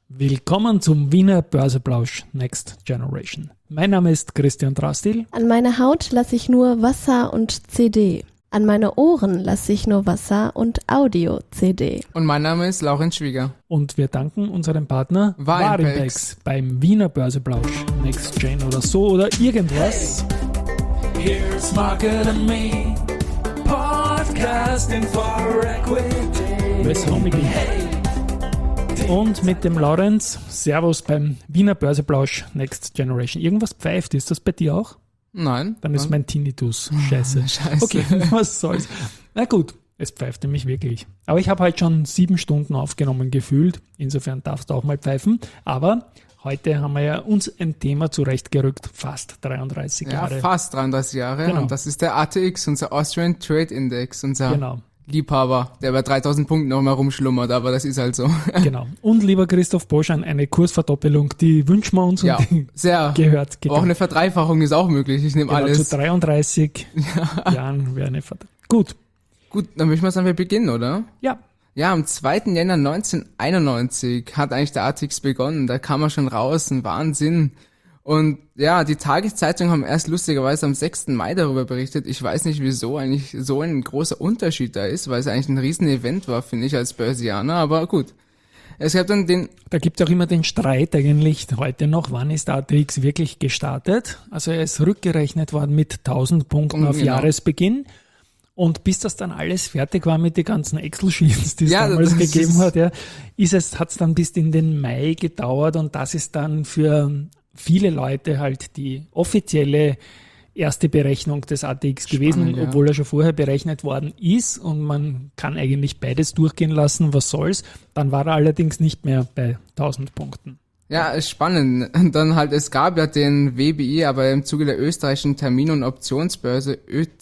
Willkommen zum Wiener Börseplausch Next Generation. Mein Name ist Christian Drastil. An meine Haut lasse ich nur Wasser und CD. An meine Ohren lasse ich nur Wasser und Audio-CD. Und mein Name ist Laurenz Schwieger. Und wir danken unserem Partner Warimpex beim Wiener Börseplausch Next Gen oder so oder irgendwas. Here's Market and Me, podcasting for equity. Und mit dem Laurenz, Servus beim Wiener Börseplausch Next Generation. Irgendwas pfeift, ist das bei dir auch? Nein. Dann ist mein Tinnitus. Scheiße. Okay, was soll's. Na gut, es pfeift nämlich wirklich. Aber ich habe halt schon 7 Stunden aufgenommen gefühlt. Insofern darfst du auch mal pfeifen. Aber heute haben wir ja uns ein Thema zurechtgerückt. Fast 33 Jahre. Ja, fast 33 Jahre. Genau. Und das ist der ATX, unser Austrian Trade Index, unser Genau. Liebhaber, der bei 3000 Punkten noch mal rumschlummert, aber das ist halt so. Genau. Und lieber Christoph Boschan, eine Kursverdoppelung, die wünschen wir uns Ja, und die sehr. gehört. Aber auch eine Verdreifachung ist auch möglich. Ich nehme Genau, alles. zu 33 Jahren wäre eine Verdoppelung. Gut. Gut, dann möchten wir einfach beginnen, oder? Ja. Ja, am 2. Jänner 1991 hat eigentlich der ATX begonnen. Da kam er schon raus, ein Wahnsinn. Und ja, die Tageszeitungen haben erst lustigerweise am 6. Mai darüber berichtet. Ich weiß nicht, wieso eigentlich so ein großer Unterschied da ist, weil es eigentlich ein Riesen-Event war, finde ich, als Börsianer, aber gut. Es gab dann Da gibt es auch immer den Streit eigentlich heute noch, wann ist der ATX wirklich gestartet? Also er ist rückgerechnet worden mit 1000 Punkten auf Genau. Jahresbeginn. Und bis das dann alles fertig war mit den ganzen Excel-Sheets, die es Ja, damals das gegeben ist- hat, ja, hat es dann bis in den Mai gedauert und das ist dann für viele Leute halt die offizielle erste Berechnung des ATX gewesen, Spannend, ja. obwohl er schon vorher berechnet worden ist und man kann eigentlich beides durchgehen lassen, was soll's. Dann war er allerdings nicht mehr bei 1000 Punkten. Ja, ist spannend. Und dann halt, es gab ja den WBI, aber im Zuge der österreichischen Termin- und Optionsbörse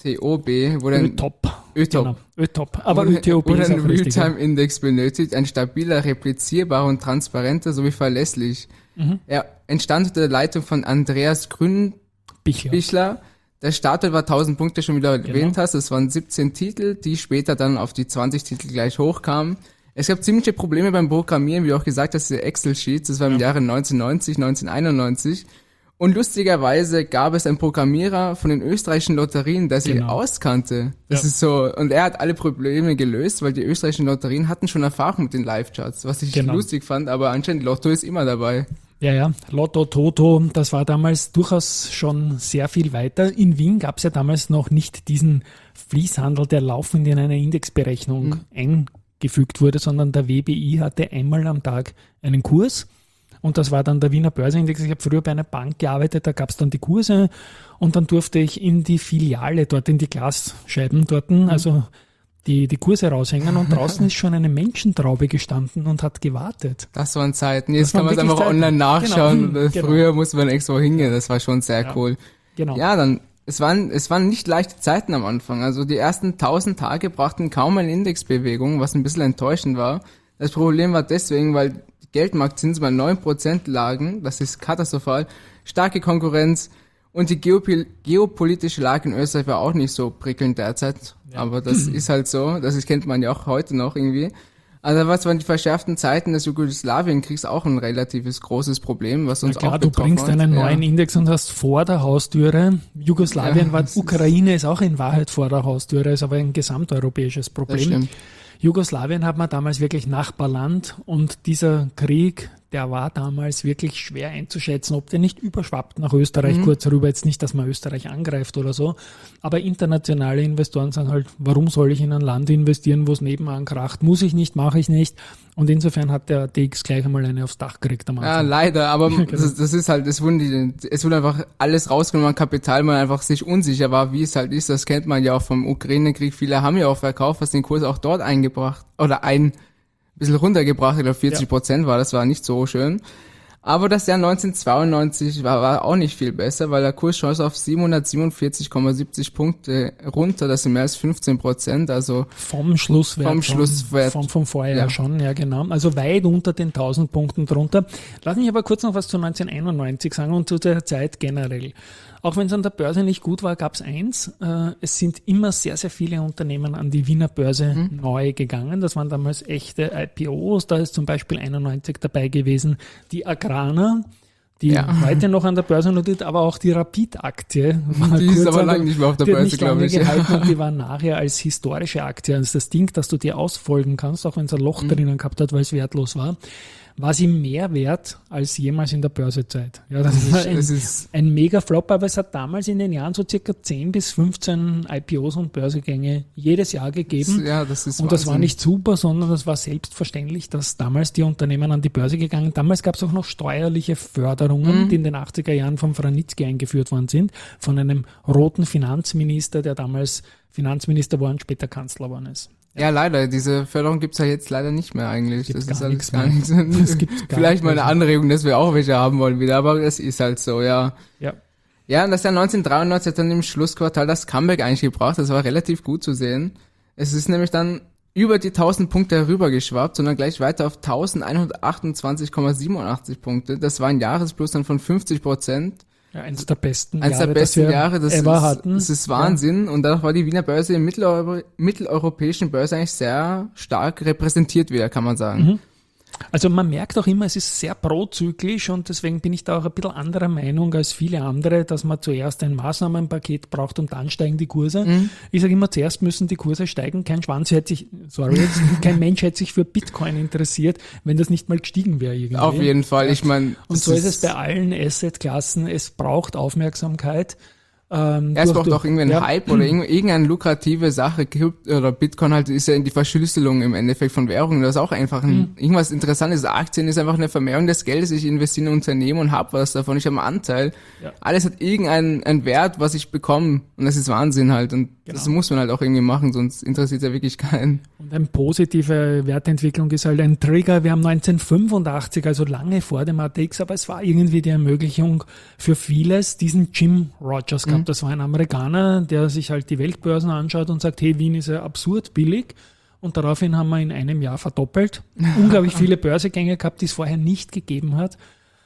ÖTOB, wo dann ÖTOP. ÖTOP. Genau. ÖTOP. Aber wurde ÖTOP ist ein auch richtig. Ja. Realtime-Index benötigt, ein stabiler, replizierbarer und transparenter sowie verlässlich. Er entstand unter der Leitung von Andreas Bichler. Grünbichler. Der Startwert war 1000 Punkte, schon wieder Genau. erwähnt hast. Das waren 17 Titel, die später dann auf die 20 Titel gleich hochkamen. Es gab ziemliche Probleme beim Programmieren, wie du auch gesagt hast, diese Excel-Sheets. Das war im Jahre 1990, 1991. Und lustigerweise gab es einen Programmierer von den österreichischen Lotterien, der sie Genau. auskannte. Das Ja. ist so, und er hat alle Probleme gelöst, weil die österreichischen Lotterien hatten schon Erfahrung mit den Live-Charts, was ich Genau. lustig fand, aber anscheinend Lotto ist immer dabei. Ja, Lotto, Toto, das war damals durchaus schon sehr viel weiter. In Wien gab es ja damals noch nicht diesen Fließhandel, der laufend in einer Indexberechnung eingefügt wurde, sondern der WBI hatte einmal am Tag einen Kurs und das war dann der Wiener Börsenindex. Ich habe früher bei einer Bank gearbeitet, da gab es dann die Kurse und dann durfte ich in die Filiale, dort in die Glasscheiben dort, also die Kurse raushängen und draußen ist schon eine Menschentraube gestanden und hat gewartet. Das waren Zeiten. Jetzt Das waren kann man es wirklich einfach Zeiten. online nachschauen. Genau. Genau. Früher musste man extra hingehen. Das war schon sehr Ja. cool. Genau. Ja, dann, es waren nicht leichte Zeiten am Anfang. Also die ersten 1000 Tage brachten kaum eine Indexbewegung, was ein bisschen enttäuschend war. Das Problem war deswegen, weil die Geldmarktzinsen bei 9% lagen. Das ist katastrophal. Starke Konkurrenz. Und die geopolitische Lage in Österreich war auch nicht so prickelnd derzeit. Aber das ist halt so. Das kennt man ja auch heute noch irgendwie. Also was waren die verschärften Zeiten des Jugoslawienkriegs auch ein relatives großes Problem, was uns Na klar, auch du betroffen bringst hat. einen Ja. neuen Index und hast vor der Haustüre, Jugoslawien Ja, war, das ist- Ukraine ist auch in Wahrheit vor der Haustüre, ist aber ein gesamteuropäisches Das Problem. stimmt. Jugoslawien hat man damals wirklich Nachbarland und dieser Krieg, der war damals wirklich schwer einzuschätzen, ob der nicht überschwappt nach Österreich kurz rüber. Jetzt nicht, dass man Österreich angreift oder so, aber internationale Investoren sagen halt, warum soll ich in ein Land investieren, wo es nebenan kracht? Muss ich nicht, mache ich nicht. Und insofern hat der ATX gleich einmal eine aufs Dach gekriegt am Ja, Anfang. leider, aber Genau. das ist halt, es wurde einfach alles rausgenommen an Kapital, man einfach sich unsicher war, wie es halt ist. Das kennt man ja auch vom Ukraine-Krieg. Viele haben ja auch verkauft, was den Kurs auch dort eingebracht oder ein bisschen runtergebracht. Ich glaube 40% war, das war nicht so schön. Aber das Jahr 1992 war auch nicht viel besser, weil der Kurs schoss auf 747,70 Punkte runter, das sind mehr als 15%, also vom Schlusswert. Vom Vorjahr ja. schon, ja genau. Also weit unter den 1000 Punkten drunter. Lass mich aber kurz noch was zu 1991 sagen und zu der Zeit generell. Auch wenn es an der Börse nicht gut war, gab es eins. Es sind immer sehr, sehr viele Unternehmen an die Wiener Börse neu gegangen. Das waren damals echte IPOs. Da ist zum Beispiel 91 dabei gewesen die Agrana, die heute noch an der Börse notiert, aber auch die Rapid-Aktie. Die ist aber lange nicht mehr auf der Börse, glaube ich. Und die war nachher als historische Aktie, also das Ding, dass du dir ausfolgen kannst, auch wenn es ein Loch drinnen gehabt hat, weil es wertlos war sie mehr wert als jemals in der Börsezeit. Ja, das ist ein Mega-Flop, aber es hat damals in den Jahren so circa 10 bis 15 IPOs und Börsegänge jedes Jahr gegeben. Ja, das ist und das war nicht super, sondern das war selbstverständlich, dass damals die Unternehmen an die Börse gegangen sind. Damals gab es auch noch steuerliche Förderungen, die in den 80er Jahren von Vranitzky eingeführt worden sind, von einem roten Finanzminister, der damals Finanzminister war und später Kanzler geworden ist. Ja, leider. Diese Förderung gibt's ja jetzt leider nicht mehr eigentlich. Gibt's das ist alles gar nichts. Vielleicht mal eine Anregung, dass wir auch welche haben wollen wieder, aber das ist halt so, ja. Ja, und das Jahr 1993 hat dann im Schlussquartal das Comeback eigentlich gebracht. Das war relativ gut zu sehen. Es ist nämlich dann über die 1000 Punkte herübergeschwappt, sondern gleich weiter auf 1128,87 Punkte. Das war ein Jahresplus dann von 50%. Ja, eines der besten Jahre, das ist Wahnsinn. Ja. Und dadurch war die Wiener Börse im mitteleuropäischen Börse eigentlich sehr stark repräsentiert wieder, kann man sagen. Also man merkt auch immer, es ist sehr prozyklisch und deswegen bin ich da auch ein bisschen anderer Meinung als viele andere, dass man zuerst ein Maßnahmenpaket braucht und dann steigen die Kurse. Ich sage immer, zuerst müssen die Kurse steigen. Kein Mensch hätte sich für Bitcoin interessiert, wenn das nicht mal gestiegen wäre irgendwie. Auf jeden Fall, ich meine. Und so ist es bei allen Assetklassen, es braucht Aufmerksamkeit. Es braucht auch irgendwie einen Hype oder irgendeine lukrative Sache. Oder Bitcoin halt ist ja in die Verschlüsselung im Endeffekt von Währungen. Das ist auch einfach irgendwas Interessantes. Aktien ist einfach eine Vermehrung des Geldes. Ich investiere in ein Unternehmen und habe was davon. Ich habe einen Anteil. Ja. Alles hat irgendeinen Wert, was ich bekomme. Und das ist Wahnsinn halt. Und das muss man halt auch irgendwie machen, sonst interessiert ja wirklich keinen. Und eine positive Wertentwicklung ist halt ein Trigger. Wir haben 1985, also lange vor dem ATX, aber es war irgendwie die Ermöglichung für vieles, diesen Jim Rogers gehabt. Das war ein Amerikaner, der sich halt die Weltbörsen anschaut und sagt, hey, Wien ist ja absurd billig. Und daraufhin haben wir in einem Jahr verdoppelt. Unglaublich viele Börsegänge gehabt, die es vorher nicht gegeben hat.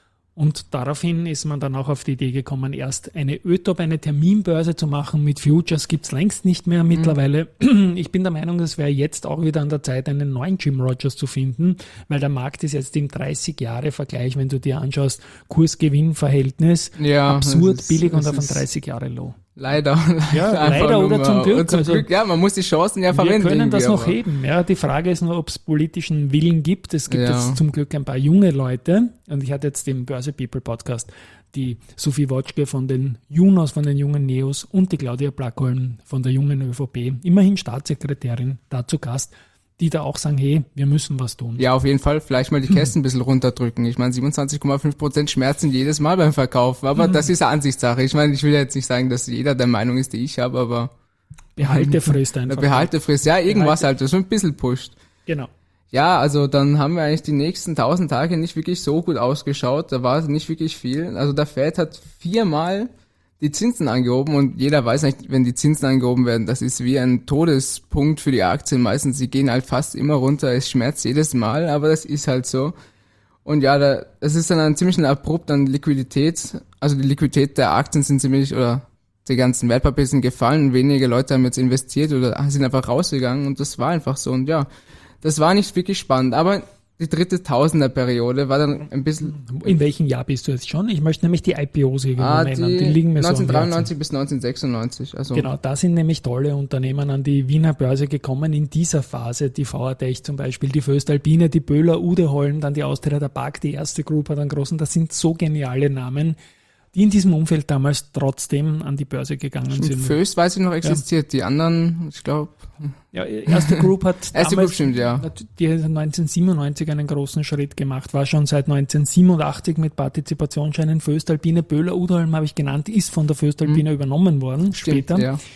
Und daraufhin ist man dann auch auf die Idee gekommen, erst eine ÖTOP, eine Terminbörse zu machen mit Futures, gibt's längst nicht mehr mittlerweile. Ich bin der Meinung, es wäre jetzt auch wieder an der Zeit, einen neuen Jim Rogers zu finden, weil der Markt ist jetzt im 30-Jahre-Vergleich, wenn du dir anschaust, Kurs-Gewinn-Verhältnis, absurd billig und auf ein 30-Jahre-Low. Leider. Ja, leider oder zum Glück. Zum Glück, ja, man muss die Chancen ja verwenden. Wir können das noch heben. Ja, die Frage ist nur, ob es politischen Willen gibt. Es gibt jetzt zum Glück ein paar junge Leute. Und ich hatte jetzt im Börse People Podcast die Sophie Wotschke von den Junos, von den jungen Neos und die Claudia Plackholm von der jungen ÖVP, immerhin Staatssekretärin, da zu Gast, die da auch sagen, hey, wir müssen was tun. Ja, auf jeden Fall vielleicht mal die Kästen ein bisschen runterdrücken. Ich meine, 27,5% schmerzen jedes Mal beim Verkauf, aber das ist eine Ansichtssache. Ich meine, ich will jetzt nicht sagen, dass jeder der Meinung ist, die ich habe, aber Behaltefrist einfach. Behaltefrist, ja, irgendwas halt, das so ein bisschen pusht. Genau. Ja, also dann haben wir eigentlich die nächsten 1000 Tage nicht wirklich so gut ausgeschaut, da war nicht wirklich viel. Also der Fed hat 4-mal die Zinsen angehoben und jeder weiß nicht, wenn die Zinsen angehoben werden, das ist wie ein Todespunkt für die Aktien. Meistens, sie gehen halt fast immer runter, es schmerzt jedes Mal, aber das ist halt so. Und ja, das ist dann ein ziemlich abrupt an Liquidität, also die Liquidität der Aktien sind ziemlich, oder die ganzen Wertpapiere sind gefallen, wenige Leute haben jetzt investiert oder sind einfach rausgegangen und das war einfach so. Und ja, das war nicht wirklich spannend, aber die dritte Tausender-Periode war dann ein bisschen... In welchem Jahr bist du jetzt schon? Ich möchte nämlich die IPOs irgendwo nennen. Die liegen mir 1993 bis 1996. Also genau, da sind nämlich tolle Unternehmen an die Wiener Börse gekommen in dieser Phase. Die VATech zum Beispiel, die Voestalpine, die Böhler, Udeholm, dann die Austria der Park, die erste Group hat einen großen. Das sind so geniale Namen, die in diesem Umfeld damals trotzdem an die Börse gegangen sind. Föst weiß ich noch existiert, die anderen, ich glaube... Ja, erste Group hat erste damals, Group stimmt, ja. Die hat 1997 einen großen Schritt gemacht, war schon seit 1987 mit Partizipationsscheinen Voestalpine, Böhler, Udeholm habe ich genannt, ist von der Voestalpine übernommen worden, stimmt, später. Ja.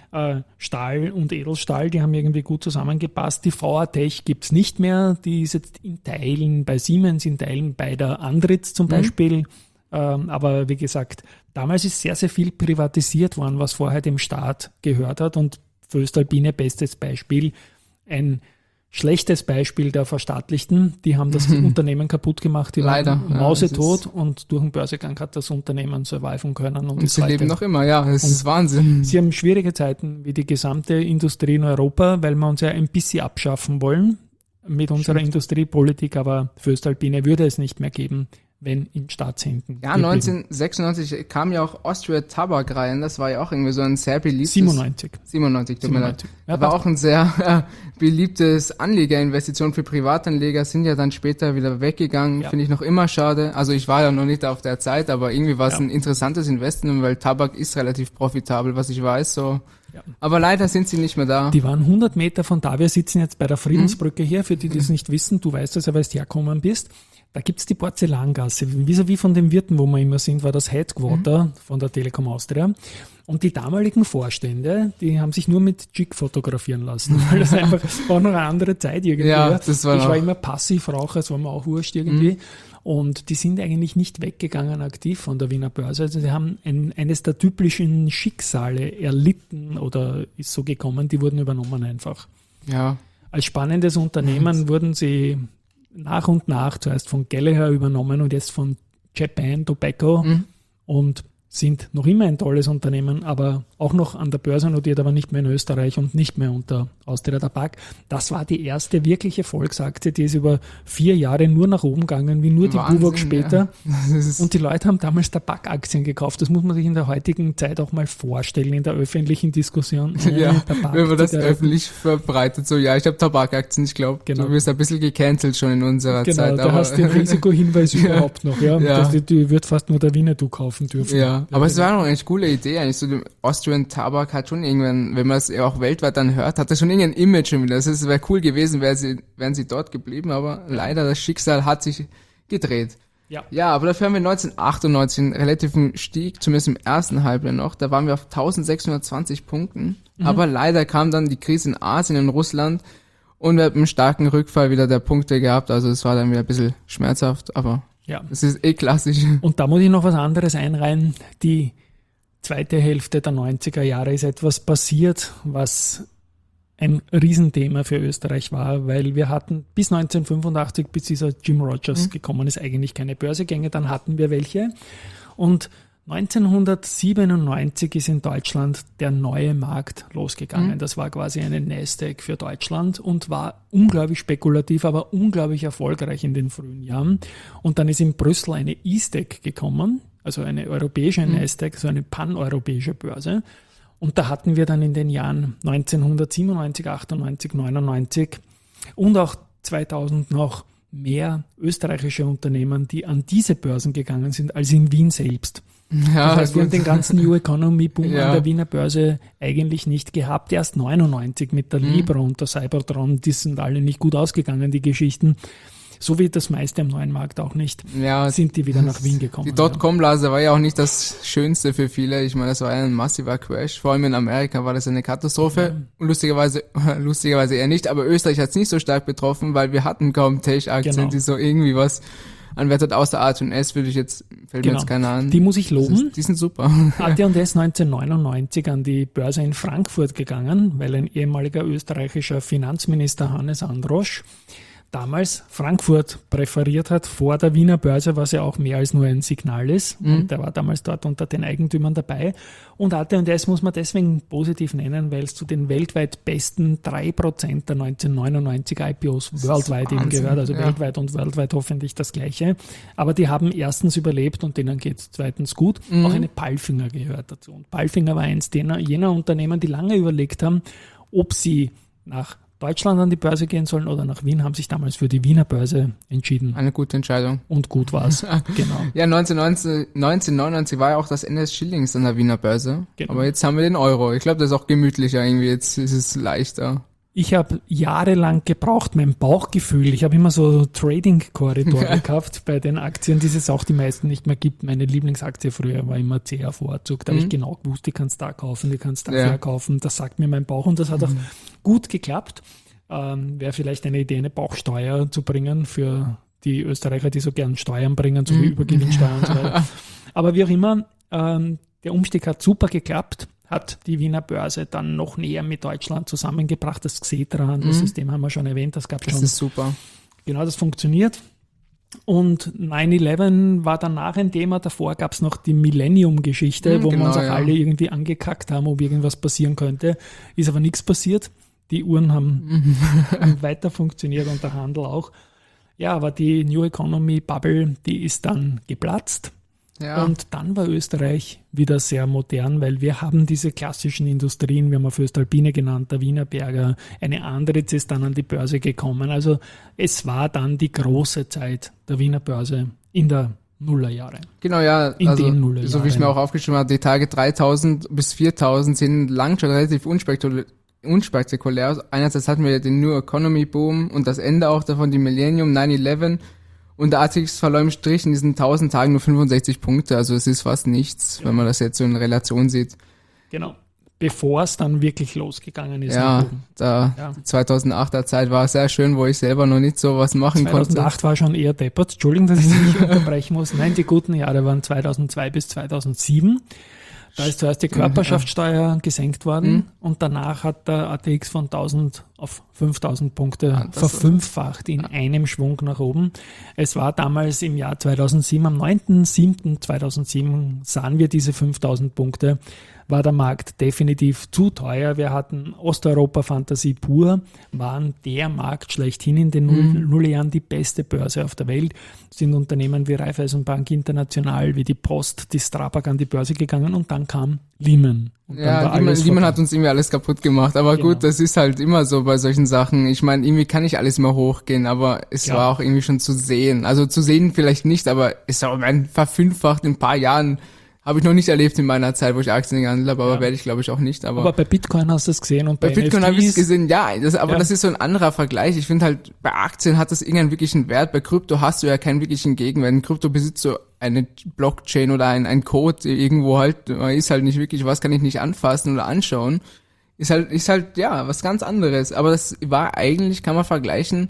Stahl und Edelstahl, die haben irgendwie gut zusammengepasst. Die VA-Tech gibt's nicht mehr, die ist jetzt in Teilen bei Siemens, in Teilen bei der Andritz zum Beispiel. Aber wie gesagt, damals ist sehr, sehr viel privatisiert worden, was vorher dem Staat gehört hat. Und Voestalpine, bestes Beispiel, ein schlechtes Beispiel der Verstaatlichten. Die haben das Unternehmen kaputt gemacht, die Leider, waren mausetot und durch den Börsegang hat das Unternehmen surviven können. Und sie leben noch immer, ja, das ist Wahnsinn. Sie haben schwierige Zeiten wie die gesamte Industrie in Europa, weil wir uns ja ein bisschen abschaffen wollen mit unserer Industriepolitik, aber Voestalpine würde es nicht mehr geben, wenn in Staatshänden. Ja, 1996 kam ja auch Austria Tabak rein, das war ja auch irgendwie so ein sehr beliebtes... 97, tut mir leid. Ja, war auch ein sehr beliebtes Anlegerinvestition für Privatanleger, sind ja dann später wieder weggegangen, finde ich noch immer schade. Also ich war ja noch nicht auf der Zeit, aber irgendwie war es ein interessantes Investment, weil Tabak ist relativ profitabel, was ich weiß, so. Ja. Aber leider sind sie nicht mehr da. Die waren 100 Meter von da, wir sitzen jetzt bei der Friedensbrücke hier, für die es nicht wissen, du weißt das ja, weil du hergekommen bist. Da gibt's die Porzellangasse. Vis-à-vis von den Wirten, wo wir immer sind, war das Headquarter von der Telekom Austria. Und die damaligen Vorstände, die haben sich nur mit Jig fotografieren lassen, weil das einfach war noch eine andere Zeit irgendwie. Ja, das war ich war immer Passivraucher, es war mir auch wurscht irgendwie. Und die sind eigentlich nicht weggegangen aktiv von der Wiener Börse. Also sie haben eines der typischen Schicksale erlitten oder ist so gekommen, die wurden übernommen einfach. Ja. Als spannendes Unternehmen wurden sie nach und nach zuerst von Gallagher übernommen und jetzt von Japan Tobacco und sind noch immer ein tolles Unternehmen, aber auch noch an der Börse notiert, aber nicht mehr in Österreich und nicht mehr unter Austria Tabak. Das war die erste wirkliche Volksaktie, die ist über 4 Jahre nur nach oben gegangen, wie nur die Buwok später. Ja. Und die Leute haben damals Tabakaktien gekauft. Das muss man sich in der heutigen Zeit auch mal vorstellen, in der öffentlichen Diskussion. Ja, wenn man das öffentlich verbreitet, so ja, ich habe Tabakaktien, ich glaube, du wirst ein bisschen gecancelt schon in unserer Zeit. Genau, da hast du den Risikohinweis überhaupt noch, dass die wird fast nur der Winnetou kaufen dürfen. Ja. Aber es war noch eine coole Idee eigentlich, so der Austrian Tabak hat schon irgendwann, wenn man es ja auch weltweit dann hört, hat er schon irgendein Image schon wieder. Das wäre cool gewesen, wären sie dort geblieben, aber leider das Schicksal hat sich gedreht. Ja, aber dafür haben wir 1998 einen relativen Stieg, zumindest im ersten Halbjahr noch, da waren wir auf 1620 Punkten, aber leider kam dann die Krise in Asien und Russland und wir haben einen starken Rückfall wieder der Punkte gehabt, also es war dann wieder ein bisschen schmerzhaft, aber das ist klassisch. Und da muss ich noch was anderes einreihen. Die zweite Hälfte der 90er Jahre ist etwas passiert, was ein Riesenthema für Österreich war, weil wir hatten bis 1985, bis dieser Jim Rogers gekommen ist, eigentlich keine Börsegänge, dann hatten wir welche. Und 1997 ist in Deutschland der neue Markt losgegangen. Das war quasi eine Nasdaq für Deutschland und war unglaublich spekulativ, aber unglaublich erfolgreich in den frühen Jahren. Und dann ist in Brüssel eine ISDAQ gekommen, also eine europäische Nasdaq, so eine paneuropäische Börse. Und da hatten wir dann in den Jahren 1997, 98, 99 und auch 2000 noch mehr österreichische Unternehmen, die an diese Börsen gegangen sind, als in Wien selbst. Ja, das heißt, wir haben den ganzen New Economy Boom an der Wiener Börse eigentlich nicht gehabt. Erst 99 mit der Libra und der Cybertron, die sind alle nicht gut ausgegangen, die Geschichten. So wie das meiste am neuen Markt auch nicht, sind die wieder nach Wien gekommen. Die Dotcom-Blase war ja auch nicht das Schönste für viele. Ich meine, das war ein massiver Crash. Vor allem in Amerika war das eine Katastrophe. Und lustigerweise eher nicht. Aber Österreich hat es nicht so stark betroffen, weil wir hatten kaum Tech-Aktien, die so irgendwie was anwertet. Außer AT&S fällt mir jetzt keiner an. Die muss ich loben. Die sind super. AT&S 1999 an die Börse in Frankfurt gegangen, weil ein ehemaliger österreichischer Finanzminister Hannes Androsch damals Frankfurt präferiert hat vor der Wiener Börse, was ja auch mehr als nur ein Signal ist. Und der war damals dort unter den Eigentümern dabei. Und AT&S muss man deswegen positiv nennen, weil es zu den weltweit besten 3% der 1999 IPOs worldwide eben gehört. Also weltweit und worldwide hoffentlich das Gleiche. Aber die haben erstens überlebt und denen geht es zweitens gut. Auch eine Palfinger gehört dazu. Und Palfinger war eins jener Unternehmen, die lange überlegt haben, ob sie nach Deutschland an die Börse gehen sollen oder nach Wien, haben sich damals für die Wiener Börse entschieden. Eine gute Entscheidung. Und gut war's. Genau. Ja, 1999 war ja auch das Ende des Schillings an der Wiener Börse. Genau. Aber jetzt haben wir den Euro. Ich glaube, das ist auch gemütlicher irgendwie. Jetzt ist es leichter. Ich habe jahrelang gebraucht, mein Bauchgefühl. Ich habe immer so Trading-Korridore gehabt bei den Aktien, die es auch die meisten nicht mehr gibt. Meine Lieblingsaktie früher war immer CA Vorzug. Da habe ich genau gewusst, die kannst da kaufen, die kannst da verkaufen. Das sagt mir mein Bauch und das hat auch gut geklappt. Wäre vielleicht eine Idee, eine Bauchsteuer zu bringen für die Österreicher, die so gern Steuern bringen, so wie Übergewinnsteuer und so weiter. Aber wie auch immer, der Umstieg hat super geklappt. Hat die Wiener Börse dann noch näher mit Deutschland zusammengebracht. Das Xetra-Handelssystem haben wir schon erwähnt, das gab schon. Das ist super. Genau, das funktioniert. Und 9/11 war danach ein Thema. Davor gab es noch die Millennium-Geschichte, wo wir uns auch alle irgendwie angekackt haben, ob irgendwas passieren könnte. Ist aber nichts passiert. Die Uhren haben weiter funktioniert und der Handel auch. Ja, aber die New Economy Bubble, die ist dann geplatzt. Ja. Und dann war Österreich wieder sehr modern, weil wir haben diese klassischen Industrien, wir haben Voestalpine genannt, der Wienerberger, eine andere ist dann an die Börse gekommen. Also es war dann die große Zeit der Wiener Börse in der Nullerjahre. Genau, ja, in also den Nullerjahren. So wie ich mir auch aufgeschrieben habe, die Tage 3000 bis 4000 sind lang schon relativ unspektakulär. Also einerseits hatten wir den New Economy Boom und das Ende auch davon, die Millennium, 9/11. Und der ATX verlor im Strich in diesen 1000 Tagen nur 65 Punkte. Also es ist fast nichts, wenn man das jetzt so in Relation sieht. Genau. Bevor es dann wirklich losgegangen ist. Ja, die 2008er Zeit war sehr schön, wo ich selber noch nicht so was machen 2008 konnte. 2008 war schon eher deppert. Entschuldigung, dass ich dich unterbrechen muss. Nein, die guten Jahre waren 2002 bis 2007. Da ist zuerst die Körperschaftssteuer gesenkt worden und danach hat der ATX von 1000 auf 5000 Punkte verfünffacht in einem Schwung nach oben. Es war damals im Jahr 2007, am 9.7.2007 sahen wir diese 5000 Punkte, war der Markt definitiv zu teuer. Wir hatten Osteuropa-Fantasie pur, waren der Markt schlechthin in den Nullerjahren, die beste Börse auf der Welt. Sind Unternehmen wie Raiffeisenbank International, wie die Post, die Strabag an die Börse gegangen und dann kam Lehman. Ja, Lehman hat uns irgendwie alles kaputt gemacht. Aber gut, das ist halt immer so bei solchen Sachen. Ich meine, irgendwie kann nicht alles mehr hochgehen, aber es war auch irgendwie schon zu sehen. Also zu sehen vielleicht nicht, aber es war verfünffacht in ein paar Jahren. Habe ich noch nicht erlebt in meiner Zeit, wo ich Aktien gehandelt habe, aber werde ich glaube ich auch nicht. Aber bei Bitcoin hast du es gesehen und bei Bitcoin habe ich es gesehen, das ist so ein anderer Vergleich. Ich finde halt, bei Aktien hat das irgendeinen wirklichen Wert. Bei Krypto hast du ja keinen wirklichen Gegenwert. In Krypto besitzt du eine Blockchain oder ein Code irgendwo halt, ist halt nicht wirklich, was kann ich nicht anfassen oder anschauen. Ist halt, was ganz anderes. Aber das war eigentlich, kann man vergleichen,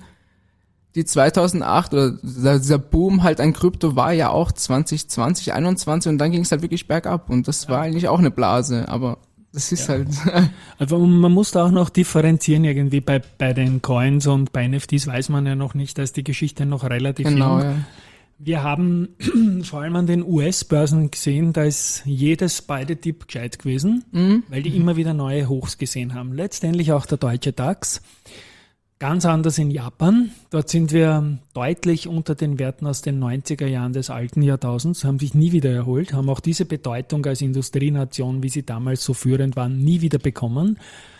die 2008 oder dieser Boom halt an Krypto war ja auch 2020, 2021 und dann ging es halt wirklich bergab und das war eigentlich auch eine Blase, aber das ist halt... Also man muss da auch noch differenzieren irgendwie bei den Coins und bei NFTs weiß man ja noch nicht, da ist die Geschichte noch relativ jung. Ja. Wir haben vor allem an den US-Börsen gesehen, da ist jedes Beide-Tipp gescheit gewesen, weil die immer wieder neue Hochs gesehen haben. Letztendlich auch der deutsche DAX. Ganz anders in Japan. Dort sind wir deutlich unter den Werten aus den 90er Jahren des alten Jahrtausends, haben sich nie wieder erholt, haben auch diese Bedeutung als Industrienation, wie sie damals so führend waren, nie wieder bekommen.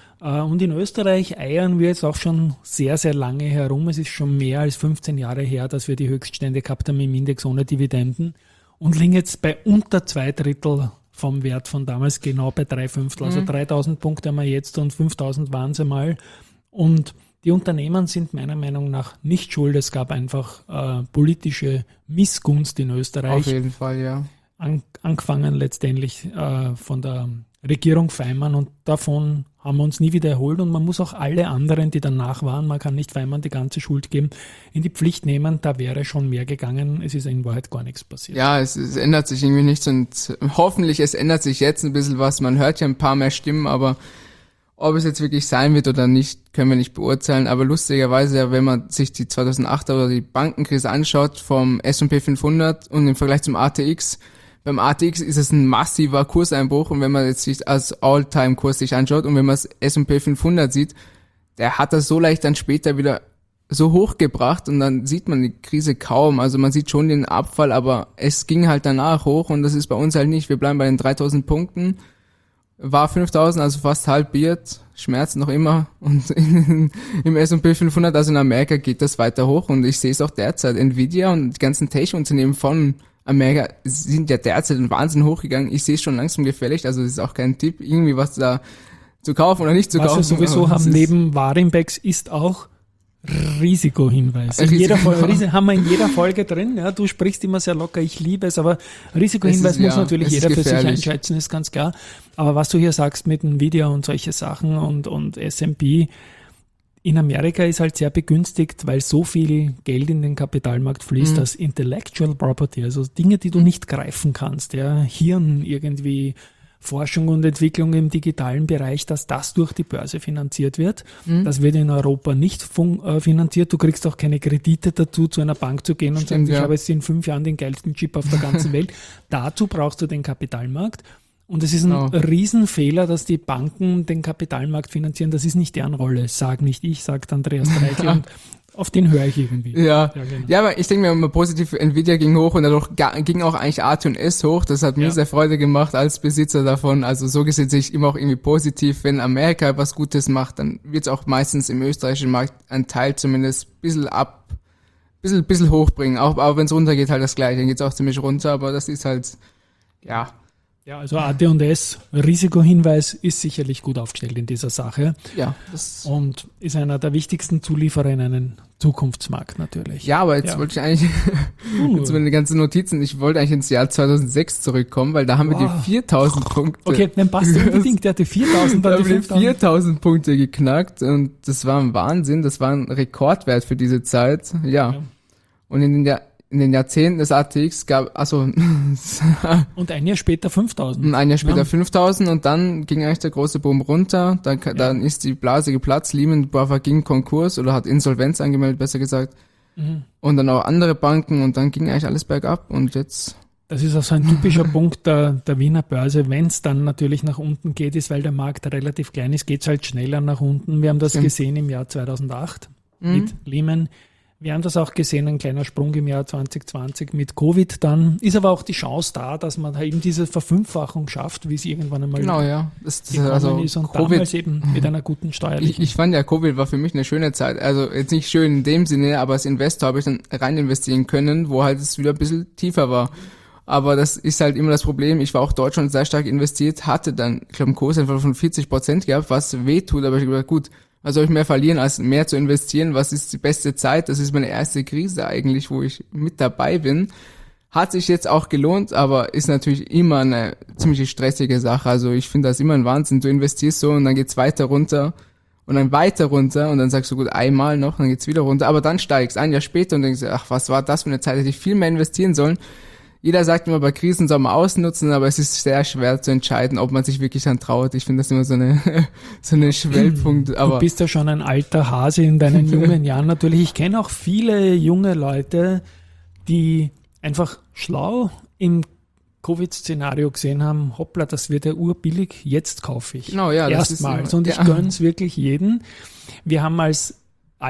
Und in Österreich eiern wir jetzt auch schon sehr, sehr lange herum. Es ist schon mehr als 15 Jahre her, dass wir die Höchststände gehabt haben im Index ohne Dividenden und liegen jetzt bei unter 2/3 vom Wert von damals, genau bei 3/5. Also 3000 Punkte haben wir jetzt und 5000 waren es einmal. Und die Unternehmen sind meiner Meinung nach nicht schuld. Es gab einfach politische Missgunst in Österreich. Auf jeden Fall, ja. Angefangen letztendlich von der Regierung Feimann und davon haben wir uns nie wieder erholt und man muss auch alle anderen, die danach waren, man kann nicht Feimann die ganze Schuld geben, in die Pflicht nehmen. Da wäre schon mehr gegangen. Es ist in Wahrheit gar nichts passiert. Ja, es ändert sich irgendwie nichts und hoffentlich es ändert sich jetzt ein bisschen was. Man hört ja ein paar mehr Stimmen, aber ob es jetzt wirklich sein wird oder nicht, können wir nicht beurteilen. Aber lustigerweise, wenn man sich die 2008er oder die Bankenkrise anschaut vom S&P 500 und im Vergleich zum ATX, beim ATX ist es ein massiver Kurseinbruch und wenn man jetzt sich als All-Time-Kurs sich anschaut und wenn man das S&P 500 sieht, der hat das so leicht dann später wieder so hochgebracht und dann sieht man die Krise kaum. Also man sieht schon den Abfall, aber es ging halt danach hoch und das ist bei uns halt nicht. Wir bleiben bei den 3000 Punkten. War 5000, also fast halbiert, schmerzt noch immer und im S&P 500, also in Amerika geht das weiter hoch und ich sehe es auch derzeit. Nvidia und die ganzen Tech-Unternehmen von Amerika sind ja derzeit in Wahnsinn hochgegangen. Ich sehe es schon langsam gefällig, also das ist auch kein Tipp, irgendwie was da zu kaufen oder nicht zu kaufen. Was wir sowieso Aber haben, das ist- neben Warimbex ist auch Risikohinweis. Haben wir in jeder Folge drin. Ja, du sprichst immer sehr locker, ich liebe es, aber Risikohinweis Es ist- muss ja, natürlich es ist jeder für sich gefährlich. einschätzen, ist ganz klar. Aber was du hier sagst mit Nvidia und solche Sachen und S&P, in Amerika ist halt sehr begünstigt, weil so viel Geld in den Kapitalmarkt fließt, dass Intellectual Property, also Dinge, die du nicht greifen kannst, ja, Hirn irgendwie, Forschung und Entwicklung im digitalen Bereich, dass das durch die Börse finanziert wird. Das wird in Europa nicht finanziert. Du kriegst auch keine Kredite dazu, zu einer Bank zu gehen und Stimmt, sagen, ich ja. habe jetzt in 5 Jahren den geilsten Chip auf der ganzen Welt. Dazu brauchst du den Kapitalmarkt. Und es ist ein Genau. Riesenfehler, dass die Banken den Kapitalmarkt finanzieren. Das ist nicht deren Rolle. Sag nicht ich, sagt Andreas Dreikl. Und auf den höre ich irgendwie. Ja. Ja, genau. Ja, aber ich denke mir immer positiv, Nvidia ging hoch und dadurch ging auch eigentlich AT&S hoch. Das hat mir Ja. sehr Freude gemacht als Besitzer davon. Also so gesehen sehe ich immer auch irgendwie positiv. Wenn Amerika was Gutes macht, dann wird es auch meistens im österreichischen Markt einen Teil zumindest bisschen hochbringen. Auch wenn es runtergeht, halt das Gleiche. Dann geht es auch ziemlich runter, aber das ist halt, ja. Ja, also AT&S, Risikohinweis, ist sicherlich gut aufgestellt in dieser Sache Ja, das und ist einer der wichtigsten Zulieferer in einen Zukunftsmarkt natürlich. ja, aber jetzt Ja. wollte ich eigentlich, jetzt meine ganzen Notizen, ich wollte eigentlich ins Jahr 2006 zurückkommen, weil da haben wir Wow. die 4000 Punkte. Okay, dann passt unbedingt. Der hatte 4.000, Da dann haben die wir die 5.000. 4000 Punkte geknackt und das war ein Wahnsinn, das war ein Rekordwert für diese Zeit, ja. Ja. Und in den Jahrzehnten des ATX gab, Und ein Jahr später 5.000. ein Jahr später Ja. 5000 und dann ging eigentlich der große Boom runter, dann ist die Blase geplatzt, Lehman Brothers ging Konkurs oder hat Insolvenz angemeldet, besser gesagt. Und dann auch andere Banken und dann ging eigentlich alles bergab und jetzt, Das ist auch so ein typischer Punkt der Wiener Börse. Wenn es dann natürlich nach unten geht, ist, weil der Markt relativ klein ist, geht es halt schneller nach unten. Wir haben das Stimmt. gesehen im Jahr 2008 mit Lehman. Wir haben das auch gesehen, ein kleiner Sprung im Jahr 2020 mit Covid. Dann ist aber auch die Chance da, dass man halt eben diese Verfünffachung schafft, wie es irgendwann einmal genau, ja. Das gekommen also ist und Covid, damals eben mit einer guten steuerlichen. ich fand ja, Covid war für mich eine schöne Zeit. Also jetzt nicht schön in dem Sinne, aber als Investor habe ich dann rein investieren können, wo halt es wieder ein bisschen tiefer war. Aber das ist halt immer das Problem. Ich war auch Deutschland sehr stark investiert, hatte dann, ich glaube, einen Kurseinfall von 40% gehabt, was wehtut. Aber ich habe gedacht, gut, was soll ich mehr verlieren, als mehr zu investieren? Was ist die beste Zeit? Das ist meine erste Krise eigentlich, wo ich mit dabei bin. Hat sich jetzt auch gelohnt, aber ist natürlich immer eine ziemlich stressige Sache. Also ich finde das immer ein Wahnsinn. Du investierst so und dann geht's weiter runter und dann weiter runter und dann sagst du, gut, einmal noch, dann geht's wieder runter. Aber dann steigst ein Jahr später und denkst, ach, was war das für eine Zeit? Hätte ich viel mehr investieren sollen. Jeder sagt immer, bei Krisen soll man ausnutzen, aber es ist sehr schwer zu entscheiden, ob man sich wirklich dann traut. Ich finde das immer so eine Schwellpunkt. Aber Du bist ja schon ein alter Hase in deinen jungen Jahren natürlich. Ich kenne auch viele junge Leute, die einfach schlau im Covid-Szenario gesehen haben, hoppla, das wird ja urbillig, jetzt kaufe ich. Genau, ja, das ist Erstmals. immer- Und ich ja. gönn's wirklich jeden. Wir haben als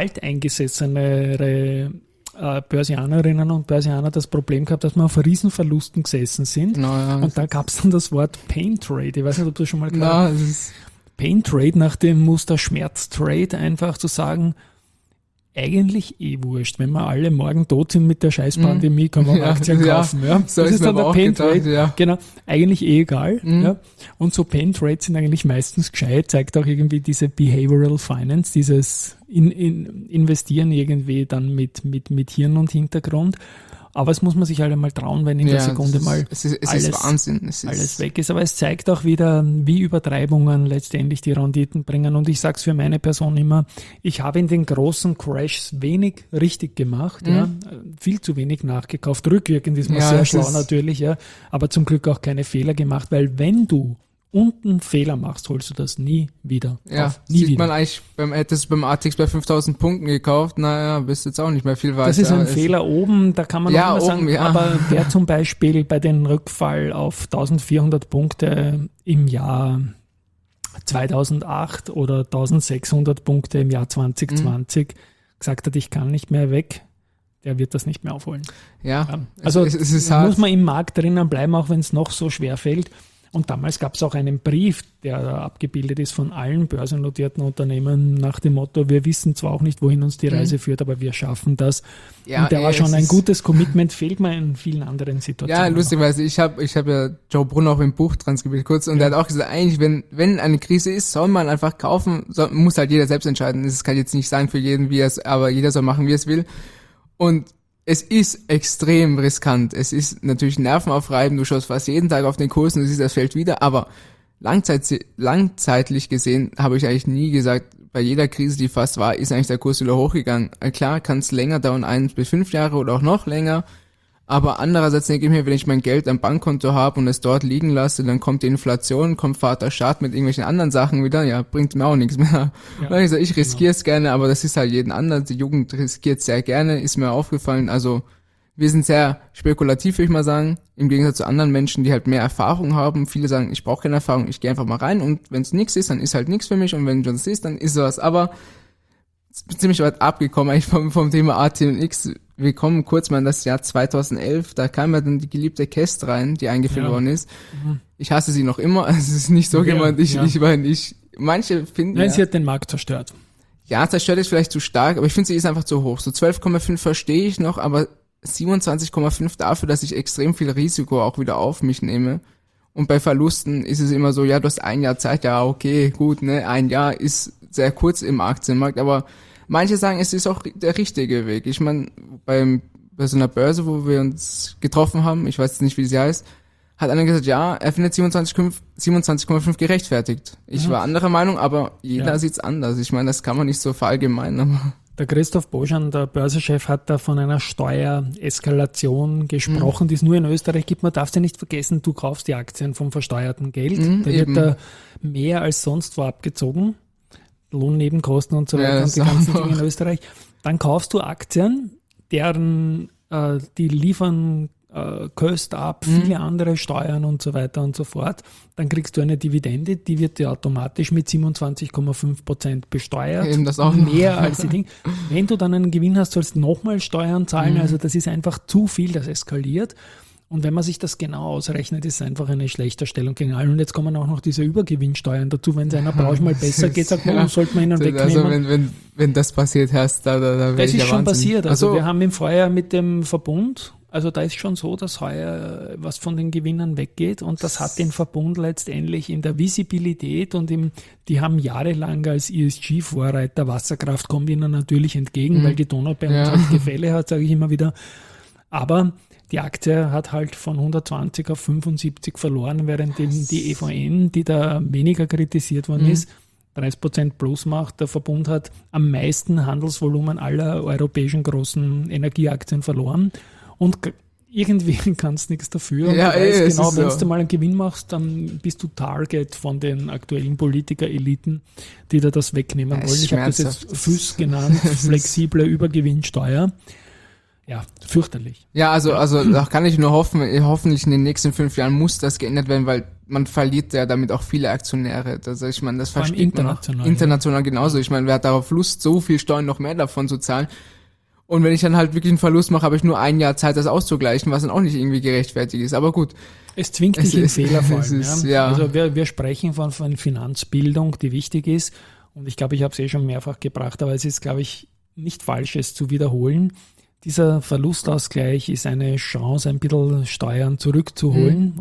alteingesessene Börsianerinnen und Börsianer das Problem gehabt, dass wir auf Riesenverlusten gesessen sind. genau, ja. Und da gab es dann das Wort Pain Trade. Ich weiß nicht, ob du schon mal gehört hast. Na, das ist, Pain Trade nach dem Muster Schmerz Trade einfach zu sagen, eigentlich wurscht. Wenn wir alle morgen tot sind mit der Scheißpandemie, kann man Ja, Aktien ja. kaufen. Ja. So Das ist ist mir dann aber der auch Pain gedacht, Trade. ja. Genau, eigentlich egal. Ja. Und so Pain Trades sind eigentlich meistens gescheit, zeigt auch irgendwie diese Behavioral Finance, dieses Investieren irgendwie dann mit Hirn und Hintergrund. Aber es muss man sich halt einmal trauen, wenn in der Sekunde mal es ist alles- Wahnsinn. Es alles ist, weg ist. Aber es zeigt auch wieder, wie Übertreibungen letztendlich die Renditen bringen. Und ich sage es für meine Person immer, ich habe in den großen Crashs wenig richtig gemacht, ja, viel zu wenig nachgekauft. Rückwirkend ist man Ja, sehr das schlau ist- natürlich, ja, aber zum Glück auch keine Fehler gemacht, weil wenn du unten Fehler machst, holst du das nie wieder ja, auf. Nie sieht wieder. man eigentlich, hättest du beim ATX bei 5000 Punkten gekauft, naja, bist jetzt auch nicht mehr viel weiter. Das ist ein Es- Fehler oben, da kann man Ja, noch immer sagen, oben, ja. aber wer zum Beispiel bei den Rückfall auf 1400 Punkte im Jahr 2008 oder 1600 Punkte im Jahr 2020 gesagt hat, ich kann nicht mehr weg, der wird das nicht mehr aufholen. Ja, Also es ist muss hart. man im Markt drinnen bleiben, auch wenn es noch so schwer fällt. Und damals gab es auch einen Brief, der da abgebildet ist von allen börsennotierten Unternehmen nach dem Motto, wir wissen zwar auch nicht, wohin uns die Reise führt, aber wir schaffen das. Ja, und der war schon ein gutes Commitment, fehlt mir in vielen anderen Situationen. Ja, lustigerweise, ich hab ja Joe Brunner auch im Buch transkribiert kurz und der hat auch gesagt, eigentlich, wenn eine Krise ist, soll man einfach kaufen, muss halt jeder selbst entscheiden. Das kann ich jetzt nicht sagen für jeden, aber jeder soll machen, wie er es will. Und es ist extrem riskant. Es ist natürlich nervenaufreibend. Du schaust fast jeden Tag auf den Kurs und du siehst, das fällt wieder. Aber langzeitlich gesehen habe ich eigentlich nie gesagt, bei jeder Krise, die fast war, ist eigentlich der Kurs wieder hochgegangen. Klar, kann es länger dauern, 1 bis 5 Jahre oder auch noch länger. Aber andererseits denke ich mir, wenn ich mein Geld am Bankkonto habe und es dort liegen lasse, dann kommt die Inflation, kommt Vater Staat mit irgendwelchen anderen Sachen wieder, ja, bringt mir auch nichts mehr. Ja, ich riskiere es gerne, aber das ist halt jeden anderen. Die Jugend riskiert sehr gerne, ist mir aufgefallen. Also wir sind sehr spekulativ, würde ich mal sagen, im Gegensatz zu anderen Menschen, die halt mehr Erfahrung haben. Viele sagen, ich brauche keine Erfahrung, ich gehe einfach mal rein und wenn es nichts ist, dann ist halt nichts für mich und wenn es ist, dann ist sowas. Aber ich bin ziemlich weit abgekommen eigentlich vom Thema ATX. Wir kommen kurz mal in das Jahr 2011, da kam ja dann die geliebte Kest rein, die eingeführt worden ist. Ich hasse sie noch immer, also es ist nicht so gemeint, manche finden Nein, sie hat den Markt zerstört. Ja, zerstört ist vielleicht zu stark, aber ich finde, sie ist einfach zu hoch. So 12,5 verstehe ich noch, aber 27,5 dafür, dass ich extrem viel Risiko auch wieder auf mich nehme. Und bei Verlusten ist es immer so, ja, du hast 1 Jahr Zeit, ja, okay, gut, ne, 1 Jahr ist sehr kurz im Aktienmarkt, aber manche sagen, es ist auch der richtige Weg. Ich meine, bei so einer Börse, wo wir uns getroffen haben, ich weiß jetzt nicht, wie sie heißt, hat einer gesagt, ja, er findet 27,5 gerechtfertigt. Ich war anderer Meinung, aber jeder sieht's anders. Ich meine, das kann man nicht so verallgemeinern. Der Christoph Boschan, der Börsenchef, hat da von einer Steuereskalation gesprochen, die es nur in Österreich gibt. Man darf ja nicht vergessen, du kaufst die Aktien vom versteuerten Geld. Da wird da mehr als sonst wo abgezogen. Lohnnebenkosten und so weiter und die ganzen Dinge in Österreich. Dann kaufst du Aktien, deren die liefern Köst ab, viele andere Steuern und so weiter und so fort. Dann kriegst du eine Dividende, die wird dir automatisch mit 27,5% besteuert. Eben das auch mehr als die Dinge. Wenn du dann einen Gewinn hast, sollst du nochmal Steuern zahlen. Also das ist einfach zu viel, das eskaliert. Und wenn man sich das genau ausrechnet, ist es einfach eine Schlechterstellung gegen alle. Und jetzt kommen auch noch diese Übergewinnsteuern dazu. Wenn es einer Branche mal besser geht, sagt man, sollte man ihnen wegnehmen. Also wenn das passiert, da das ist schon passiert. Also wir haben im Vorjahr mit dem Verbund, also da ist schon so, dass heuer was von den Gewinnern weggeht und das hat den Verbund letztendlich in der Visibilität und die haben jahrelang als ESG-Vorreiter, Wasserkraft kommt ihnen natürlich entgegen, weil die Donau bei uns halt Gefälle hat, sage ich immer wieder. Aber die Aktie hat halt von 120 auf 75 verloren, während die EVN, die da weniger kritisiert worden ist, 30% plus macht. Der Verbund hat am meisten Handelsvolumen aller europäischen großen Energieaktien verloren. Und irgendwie kannst du nichts dafür. Und ja, du weißt genau, wenn so. du mal einen Gewinn machst, dann bist du Target von den aktuellen Politiker-Eliten, die da das wegnehmen wollen. Ich habe das jetzt FÜS genannt, flexible Übergewinnsteuer. Ja, fürchterlich. Ja, also da kann ich nur hoffen, hoffentlich in den nächsten 5 Jahren muss das geändert werden, weil man verliert ja damit auch viele Aktionäre. Also ich meine, das versteht man auch. International genauso. Ich meine, wer hat darauf Lust, so viel Steuern noch mehr davon zu zahlen? Und wenn ich dann halt wirklich einen Verlust mache, habe ich nur 1 Jahr Zeit, das auszugleichen, was dann auch nicht irgendwie gerechtfertigt ist. Aber gut. Es zwingt dich in Fehlerfallen. Also wir sprechen von Finanzbildung, die wichtig ist. Und ich glaube, ich habe es schon mehrfach gebracht, aber es ist, glaube ich, nicht falsch, es zu wiederholen. Dieser Verlustausgleich ist eine Chance, ein bisschen Steuern zurückzuholen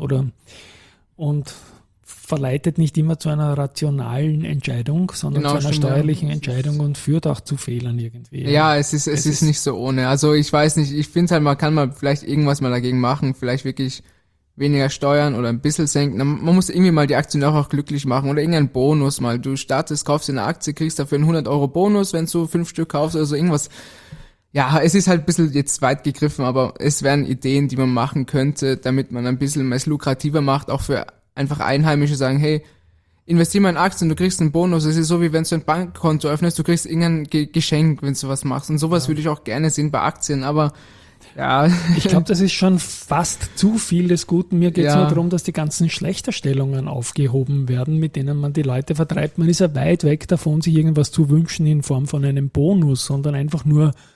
und verleitet nicht immer zu einer rationalen Entscheidung, sondern zu einer steuerlichen Entscheidung und führt auch zu Fehlern irgendwie. Ja, es ist nicht so ohne. Also ich weiß nicht, ich finde halt, man kann mal vielleicht irgendwas mal dagegen machen, vielleicht wirklich weniger Steuern oder ein bisschen senken. Man muss irgendwie mal die Aktionäre auch glücklich machen oder irgendeinen Bonus mal. Du startest, kaufst dir eine Aktie, kriegst dafür einen 100 € Bonus, wenn du 5 Stück kaufst oder so irgendwas. Ja, es ist halt ein bisschen jetzt weit gegriffen, aber es wären Ideen, die man machen könnte, damit man ein bisschen es lukrativer macht, auch für einfach Einheimische sagen, hey, investier mal in Aktien, du kriegst einen Bonus. Es ist so, wie wenn du ein Bankkonto öffnest, du kriegst irgendein Geschenk, wenn du was machst. Und sowas würde ich auch gerne sehen bei Aktien, aber ja. Ich glaube, das ist schon fast zu viel des Guten. Mir geht es nur darum, dass die ganzen Schlechterstellungen aufgehoben werden, mit denen man die Leute vertreibt. Man ist ja weit weg davon, sich irgendwas zu wünschen in Form von einem Bonus, sondern einfach nur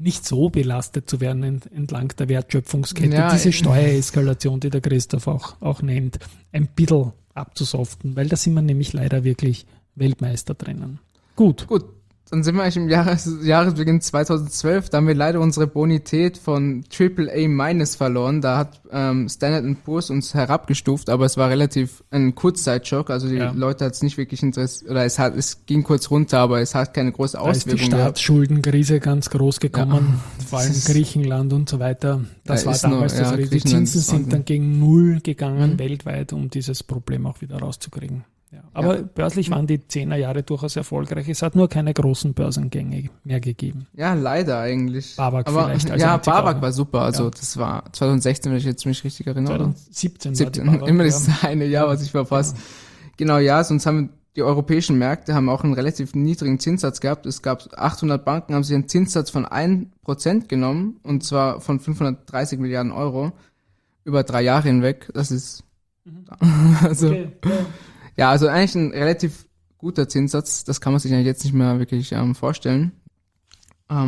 nicht so belastet zu werden entlang der Wertschöpfungskette. Ja, Diese Steuereskalation, die der Christoph auch nennt, ein bisschen abzusoften, weil da sind wir nämlich leider wirklich Weltmeister drinnen. Gut. Dann sind wir eigentlich im Jahresbeginn 2012, da haben wir leider unsere Bonität von AAA- verloren. Da hat Standard & Poor's uns herabgestuft, aber es war relativ ein Kurzzeitschock. Also die Leute hat es nicht wirklich interessiert, oder es ging kurz runter, aber es hat keine große Da ist die Auswirkung gehabt. Staatsschuldenkrise ganz groß gekommen, vor allem Griechenland und so weiter. Das war damals das Risiko. Die Zinsen sind dann gegen Null gegangen weltweit, um dieses Problem auch wieder rauszukriegen. Ja. Aber börslich waren die 10er Jahre durchaus erfolgreich. Es hat nur keine großen Börsengänge mehr gegeben. Ja, leider eigentlich. BAWAG aber vielleicht. BAWAG war super. Also das war 2016, wenn ich jetzt mich richtig erinnere. 2017 war die BAWAG, immer das eine Jahr, was ich verpasse. Ja. Genau, ja, sonst haben die europäischen Märkte haben auch einen relativ niedrigen Zinssatz gehabt. Es gab 800 Banken, haben sich einen Zinssatz von 1% genommen, und zwar von 530 Milliarden Euro über 3 Jahre hinweg. Das ist also ja, also eigentlich ein relativ guter Zinssatz. Das kann man sich eigentlich jetzt nicht mehr wirklich vorstellen. Ja,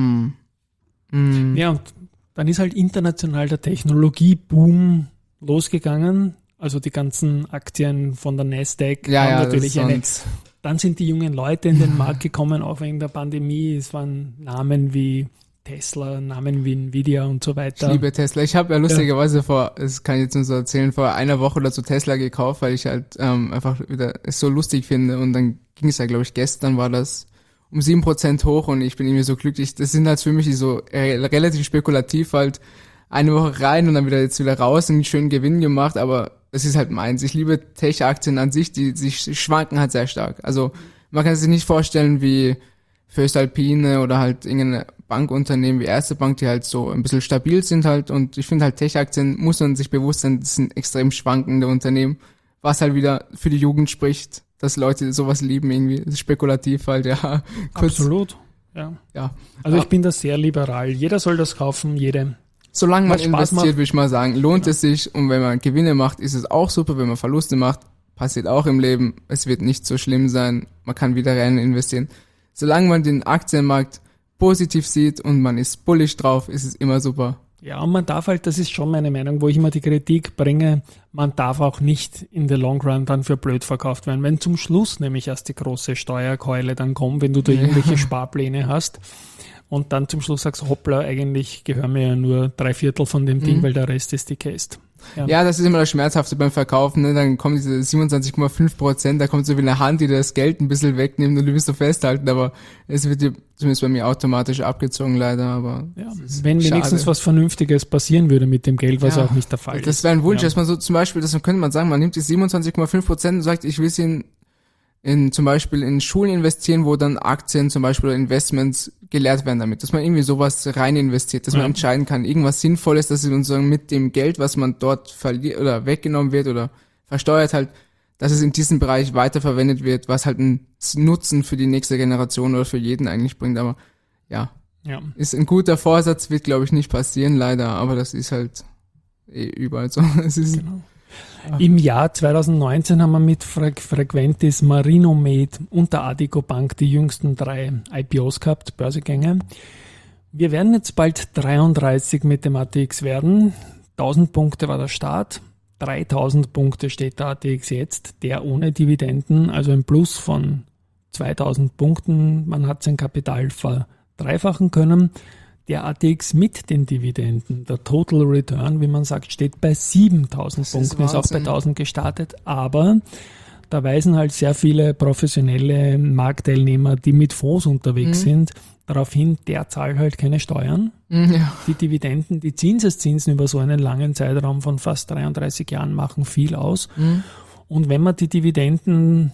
und dann ist halt international der Technologieboom losgegangen. Also die ganzen Aktien von der Nasdaq haben natürlich dann sind die jungen Leute in den Markt gekommen, auch wegen der Pandemie. Es waren Namen wie Tesla, Namen wie Nvidia und so weiter. Ich liebe Tesla. Ich habe ja lustigerweise das kann ich jetzt nur so erzählen, vor einer Woche oder so Tesla gekauft, weil ich halt einfach wieder es so lustig finde. Und dann ging es ja, glaube ich, gestern war das um 7% hoch, und ich bin irgendwie so glücklich. Das sind halt für mich so relativ spekulativ, halt eine Woche rein und dann jetzt wieder raus und einen schönen Gewinn gemacht, aber das ist halt meins. Ich liebe Tech-Aktien an sich, die schwanken halt sehr stark. Also man kann sich nicht vorstellen wie Voestalpine oder halt irgendeine Bankunternehmen wie Erste Bank, die halt so ein bisschen stabil sind halt, und ich finde halt Tech-Aktien muss man sich bewusst sein, das sind extrem schwankende Unternehmen, was halt wieder für die Jugend spricht, dass Leute sowas lieben irgendwie, das ist spekulativ halt, ja. Absolut, ja. Also ich bin da sehr liberal, jeder soll das kaufen, solange man investiert, würde ich mal sagen, lohnt es sich, und wenn man Gewinne macht, ist es auch super, wenn man Verluste macht, passiert auch im Leben, es wird nicht so schlimm sein, man kann wieder rein investieren. Solange man den Aktienmarkt positiv sieht und man ist bullish drauf, ist es immer super. Ja, und man darf halt, das ist schon meine Meinung, wo ich immer die Kritik bringe, man darf auch nicht in the long run dann für blöd verkauft werden. Wenn zum Schluss nämlich erst die große Steuerkeule dann kommt, wenn du da irgendwelche Sparpläne hast und dann zum Schluss sagst, hoppla, eigentlich gehören mir ja nur 3/4 von dem Ding, weil der Rest ist die Käst. Ja, das ist immer das Schmerzhafte beim Verkaufen, ne? Dann kommen diese 27,5%, da kommt so wie eine Hand, die das Geld ein bisschen wegnimmt und du willst so festhalten, aber es wird dir zumindest bei mir automatisch abgezogen, leider, aber wenn wenigstens was Vernünftiges passieren würde mit dem Geld, was auch nicht der Fall ist. Das wäre ein Wunsch, dass man so zum Beispiel, das könnte man sagen, man nimmt die 27,5% und sagt, ich will sie zum Beispiel in Schulen investieren, wo dann Aktien zum Beispiel oder Investments gelehrt werden damit, dass man irgendwie sowas rein investiert, dass man entscheiden kann, irgendwas Sinnvolles, dass es uns mit dem Geld, was man dort verliert oder weggenommen wird oder versteuert halt, dass es in diesem Bereich weiterverwendet wird, was halt einen Nutzen für die nächste Generation oder für jeden eigentlich bringt, aber ist ein guter Vorsatz, wird glaube ich nicht passieren, leider, aber das ist halt überall so. Es ist Im Jahr 2019 haben wir mit Frequentis, Marinomed und der Addiko Bank die jüngsten 3 IPOs gehabt, Börsegänge. Wir werden jetzt bald 33 mit dem ATX werden. 1000 Punkte war der Start. 3000 Punkte steht der ATX jetzt, der ohne Dividenden, also ein Plus von 2000 Punkten. Man hat sein Kapital verdreifachen können. Der ATX mit den Dividenden, der Total Return, wie man sagt, steht bei 7000 Punkten, ist auch bei 1000 gestartet, aber da weisen halt sehr viele professionelle Marktteilnehmer, die mit Fonds unterwegs sind, darauf hin, der zahlt halt keine Steuern. Die Dividenden, die Zinseszinsen über so einen langen Zeitraum von fast 33 Jahren machen viel aus. Und wenn man die Dividenden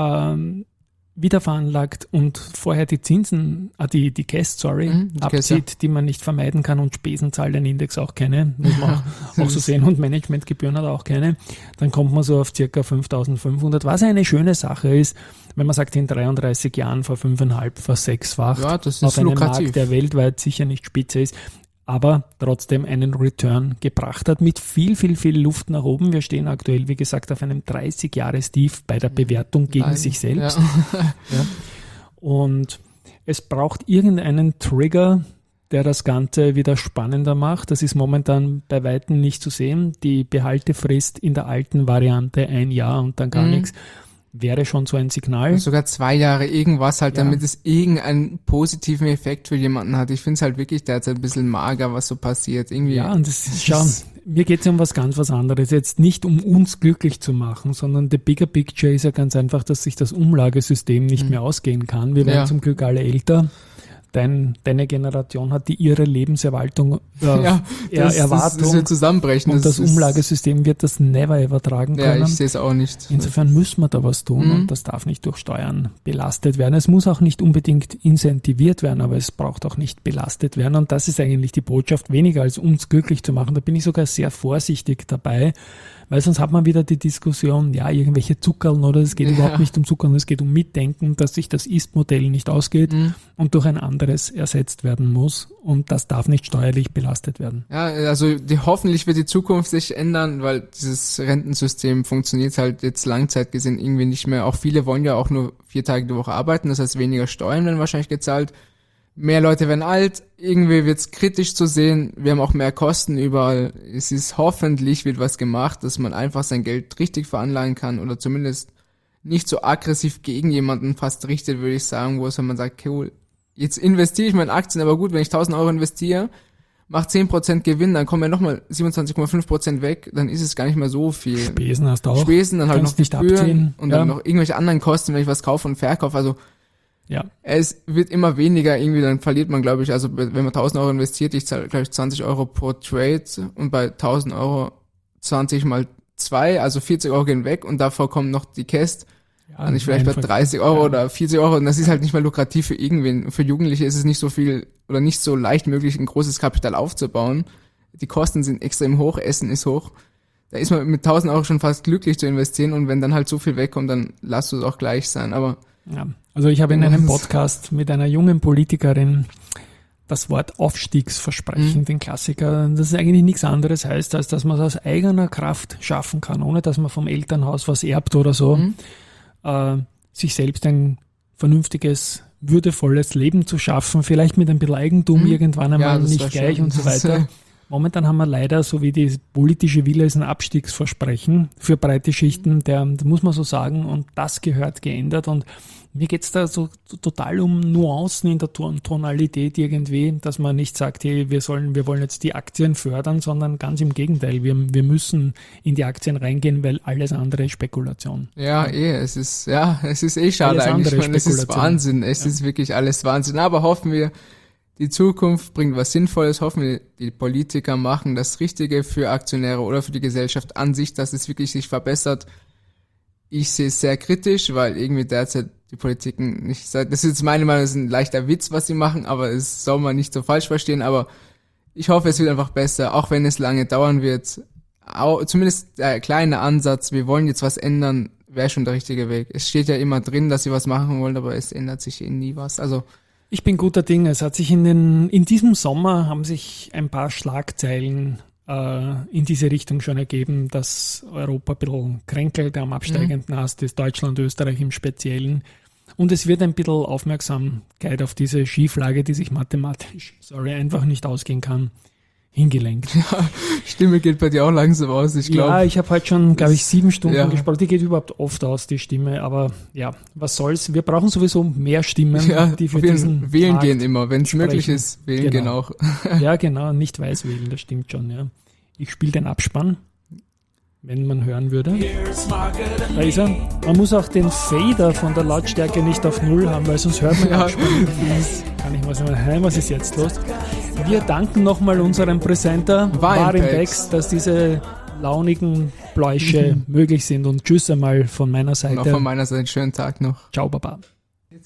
wieder veranlagt und vorher die Zinsen, die Käst, abzieht, die man nicht vermeiden kann, und Spesen zahlt den Index auch keine, muss man auch so sehen, und Managementgebühren hat auch keine, dann kommt man so auf ca. 5.500, was eine schöne Sache ist, wenn man sagt, in 33 Jahren vor 5,5, versechsfacht, das ist auf einem lukrativ. Markt, der weltweit sicher nicht spitze ist, aber trotzdem einen Return gebracht hat mit viel, viel, viel Luft nach oben. Wir stehen aktuell, wie gesagt, auf einem 30-Jahres-Tief bei der Bewertung gegen sich selbst. Und es braucht irgendeinen Trigger, der das Ganze wieder spannender macht. Das ist momentan bei Weitem nicht zu sehen. Die Behaltefrist in der alten Variante 1 Jahr und dann gar nichts, wäre schon so ein Signal. Sogar 2 Jahre irgendwas halt, Ja. damit es irgendeinen positiven Effekt für jemanden hat. Ich finde es halt wirklich derzeit ein bisschen mager, was so passiert. Irgendwie. Ja, und das ist, schau, mir geht es ja um was ganz was anderes. Jetzt nicht um uns glücklich zu machen, sondern the bigger picture ist ja ganz einfach, dass sich das Umlagesystem nicht mehr ausgehen kann. Wir werden Ja. zum Glück alle älter. Deine Generation hat ihre Lebenserwartung Erwartung Das wird zusammenbrechen. und das Umlagesystem wird das never ever tragen Ja, können. ich sehe es auch nicht. Insofern müssen wir da was tun und das darf nicht durch Steuern belastet werden. Es muss auch nicht unbedingt incentiviert werden, aber es braucht auch nicht belastet werden und das ist eigentlich die Botschaft, weniger als uns glücklich zu machen. Da bin ich sogar sehr vorsichtig dabei, weil sonst hat man wieder die Diskussion, ja, irgendwelche Zuckerln oder es geht überhaupt nicht um Zuckerln, es geht um Mitdenken, dass sich das Ist-Modell nicht ausgeht und durch ein anderes ersetzt werden muss und das darf nicht steuerlich belastet werden. Ja, also hoffentlich wird die Zukunft sich ändern, weil dieses Rentensystem funktioniert halt jetzt Langzeit gesehen irgendwie nicht mehr. Auch viele wollen ja auch nur 4 Tage die Woche arbeiten, das heißt weniger Steuern werden wahrscheinlich gezahlt. Mehr Leute werden alt, irgendwie wird's kritisch zu sehen, wir haben auch mehr Kosten überall. Es ist hoffentlich wird was gemacht, dass man einfach sein Geld richtig veranlagen kann oder zumindest nicht so aggressiv gegen jemanden fast richtet, würde ich sagen, wo es, wenn man sagt, cool, jetzt investiere ich mal in Aktien, aber gut, wenn ich 1.000 Euro investiere, mache 10% Gewinn, dann kommen ja nochmal 27,5% weg, dann ist es gar nicht mehr so viel. Spesen hast du auch. Spesen, dann halt noch Kannst nicht Gebühren abziehen. und Ja. dann noch irgendwelche anderen Kosten, wenn ich was kaufe und verkaufe, also Ja. es wird immer weniger, irgendwie dann verliert man, glaube ich, also wenn man 1.000 Euro investiert, ich zahle, glaube ich, 20 Euro pro Trade und bei 1.000 Euro 20 mal 2, also 40 Euro gehen weg und davor kommen noch die Käst, dann ich vielleicht bei 30 Euro oder 40 Euro und das ist halt nicht mehr lukrativ für irgendwen. Für Jugendliche ist es nicht so viel oder nicht so leicht möglich, ein großes Kapital aufzubauen. Die Kosten sind extrem hoch, Essen ist hoch. Da ist man mit 1.000 Euro schon fast glücklich zu investieren und wenn dann halt so viel wegkommt, dann lass du es auch gleich sein, aber Ja. Also ich habe in einem Podcast mit einer jungen Politikerin das Wort Aufstiegsversprechen, den Klassiker, das ist eigentlich nichts anderes heißt, als dass man es aus eigener Kraft schaffen kann, ohne dass man vom Elternhaus was erbt oder so, sich selbst ein vernünftiges, würdevolles Leben zu schaffen, vielleicht mit ein bisschen Eigentum irgendwann einmal, das nicht war gleich schon- und so weiter. Momentan haben wir leider, so wie die politische Wille ist, ein Abstiegsversprechen für breite Schichten, da muss man so sagen, und das gehört geändert. Und mir geht's da so total um Nuancen in der Tonalität irgendwie, dass man nicht sagt, hey, wir wollen jetzt die Aktien fördern, sondern ganz im Gegenteil, wir müssen in die Aktien reingehen, weil alles andere ist Spekulation. ja, es ist schade Alles eigentlich, andere man, es ist Spekulation. Wahnsinn, es ist wirklich alles Wahnsinn, aber hoffen wir, die Zukunft bringt was Sinnvolles, hoffen wir, die Politiker machen das Richtige für Aktionäre oder für die Gesellschaft an sich, dass es wirklich sich verbessert. Ich sehe es sehr kritisch, weil irgendwie derzeit die Politiken nicht, das ist jetzt meine Meinung, das ist ein leichter Witz, was sie machen, aber es soll man nicht so falsch verstehen, aber ich hoffe, es wird einfach besser, auch wenn es lange dauern wird. Zumindest der kleine Ansatz, wir wollen jetzt was ändern, wäre schon der richtige Weg. Es steht ja immer drin, dass sie was machen wollen, aber es ändert sich nie was. Also Ich bin guter Dinge. Es hat sich in diesem Sommer haben sich ein paar Schlagzeilen in diese Richtung schon ergeben, dass Europa ein bisschen kränkelt, am absteigenden Ast ist, Deutschland, Österreich im Speziellen. Und es wird ein bisschen Aufmerksamkeit auf diese Schieflage, die sich mathematisch, einfach nicht ausgehen kann, hingelenkt. Stimme geht bei dir auch langsam aus, ich glaube. Ja, ich habe heute schon, glaube ich, 7 Stunden Ja. gesprochen. Die geht überhaupt oft aus, die Stimme. Aber ja, was soll's? Wir brauchen sowieso mehr Stimmen, die für diesen wählen Markt gehen immer, wenn es möglich sprechen. ist, wählen gehen Genau. auch. Ja, genau, nicht weiß wählen, das stimmt schon, ja. Ich spiele den Abspann, wenn man hören würde. Here's Margaret and Da ist er. Man muss auch den Fader von der Lautstärke nicht auf 0 haben, weil sonst hört man den Ja. Abspann. Kann ich was sagen? Was ist jetzt los? Wir danken nochmal unserem Präsenter Warimpex, dass diese launigen Bläusche möglich sind. Und tschüss einmal von meiner Und auch Seite. von meiner Seite einen schönen Tag noch. Ciao, Baba.